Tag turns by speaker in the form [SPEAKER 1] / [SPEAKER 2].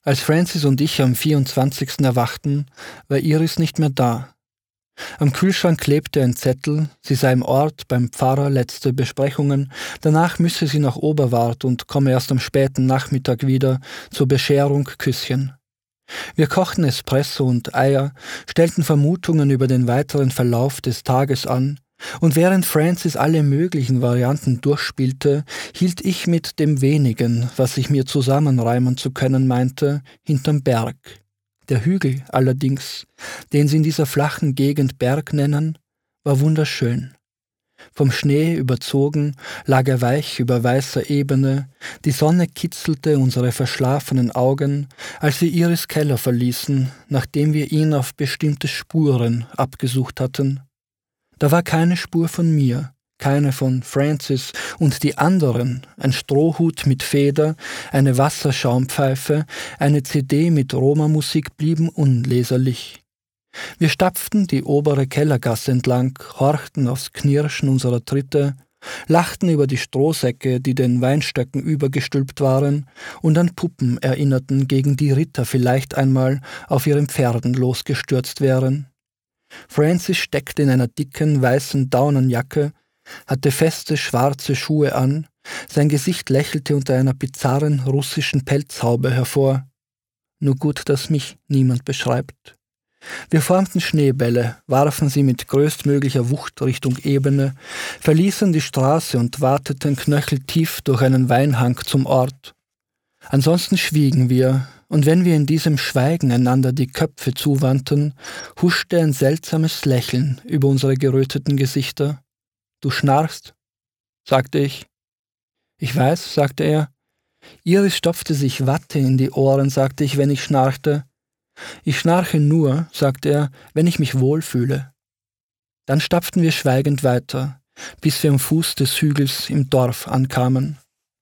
[SPEAKER 1] Als Francis und ich am 24. erwachten, war Iris nicht mehr da. Am Kühlschrank klebte ein Zettel, sie sei im Ort beim Pfarrer, letzte Besprechungen, danach müsse sie nach Oberwart und komme erst am späten Nachmittag wieder, zur Bescherung Küsschen. Wir kochten Espresso und Eier, stellten Vermutungen über den weiteren Verlauf des Tages an, und während Francis alle möglichen Varianten durchspielte, hielt ich mit dem wenigen, was ich mir zusammenreimen zu können meinte, hinterm Berg. Der Hügel allerdings, den sie in dieser flachen Gegend Berg nennen, war wunderschön. Vom Schnee überzogen lag er weich über weißer Ebene, die Sonne kitzelte unsere verschlafenen Augen, als wir Iris Keller verließen, nachdem wir ihn auf bestimmte Spuren abgesucht hatten. Da war keine Spur von mir, keine von Francis und die anderen, ein Strohhut mit Feder, eine Wasserschaumpfeife, eine CD mit Roma-Musik blieben unleserlich. Wir stapften die obere Kellergasse entlang, horchten aufs Knirschen unserer Tritte, lachten über die Strohsäcke, die den Weinstöcken übergestülpt waren und an Puppen erinnerten, gegen die Ritter vielleicht einmal auf ihren Pferden losgestürzt wären. Francis steckte in einer dicken, weißen Daunenjacke, hatte feste, schwarze Schuhe an, sein Gesicht lächelte unter einer bizarren russischen Pelzhaube hervor. Nur gut, dass mich niemand beschreibt. Wir formten Schneebälle, warfen sie mit größtmöglicher Wucht Richtung Ebene, verließen die Straße und wateten knöcheltief durch einen Weinhang zum Ort. Ansonsten schwiegen wir, und wenn wir in diesem Schweigen einander die Köpfe zuwandten, huschte ein seltsames Lächeln über unsere geröteten Gesichter. »Du schnarchst«, sagte ich. »Ich weiß«, sagte er. Iris stopfte sich Watte in die Ohren, sagte ich, wenn ich schnarchte. »Ich schnarche nur«, sagte er, »wenn ich mich wohlfühle.« Dann stapften wir schweigend weiter, bis wir am Fuß des Hügels im Dorf ankamen.